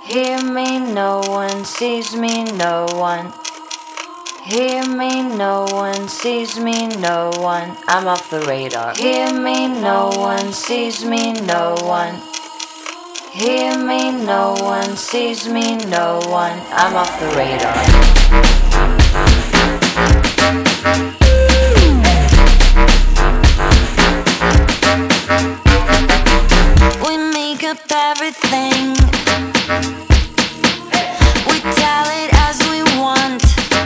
Hear me, no one sees me, no one. Hear me, no one sees me, no one. I'm off the radar. Hear me, no one sees me, no one. Hear me, no one sees me, no one. I'm off the radar. We make up everything. We tell it as we want.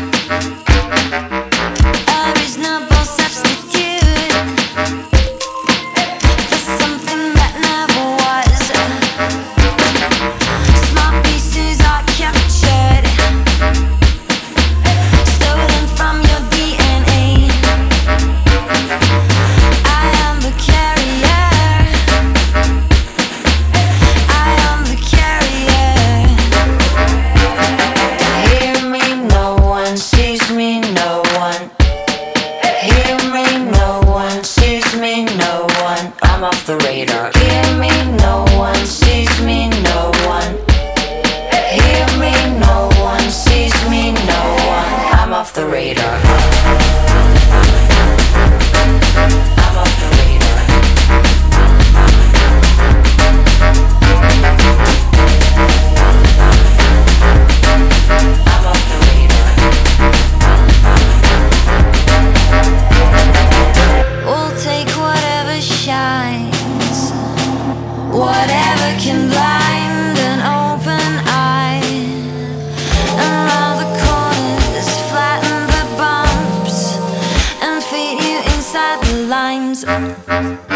A reasonable substitute for something that never was. Small pieces are captured, stolen from your DNA. I am the carrier. I am the carrier. Hear me, no one sees me, no one. Hear me, no one sees me, no one. I'm off the radar. Hear me, no one sees me, no one. Hear me, no one sees me, no one. I'm off the radar. I'm off the radar. I'm off the radar. We'll take whatever shines, whatever can blind an open eye, and round the corners, flatten the bumps, and feed you inside the lines.